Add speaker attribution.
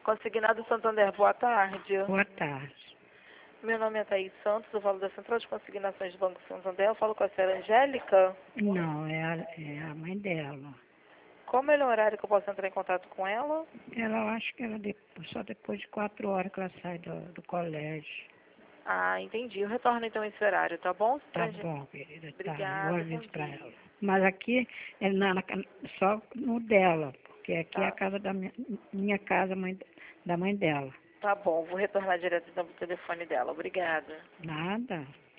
Speaker 1: Consignado Santander, boa tarde.
Speaker 2: Boa tarde.
Speaker 1: Meu nome é Thaís Santos, eu falo da Central de Consignações do Banco Santander. Eu falo com a senhora Angélica.
Speaker 2: Não, é a mãe dela.
Speaker 1: Qual o melhor horário que eu posso entrar em contato com ela?
Speaker 2: Ela, eu acho que ela só depois de 4 horas que ela sai do colégio.
Speaker 1: Ah, entendi. Eu retorno então esse horário, tá bom?
Speaker 2: Tá bom, querida, tá. Eu
Speaker 1: Obrigada, bom
Speaker 2: aviso pra
Speaker 1: dia.
Speaker 2: ela. Mas aqui é só no dela, porque aqui é a
Speaker 1: Tá,
Speaker 2: casa da minha casa, da mãe dela.
Speaker 1: tá bom. Vou retornar direto então pro telefone dela. Obrigada.
Speaker 2: Nada.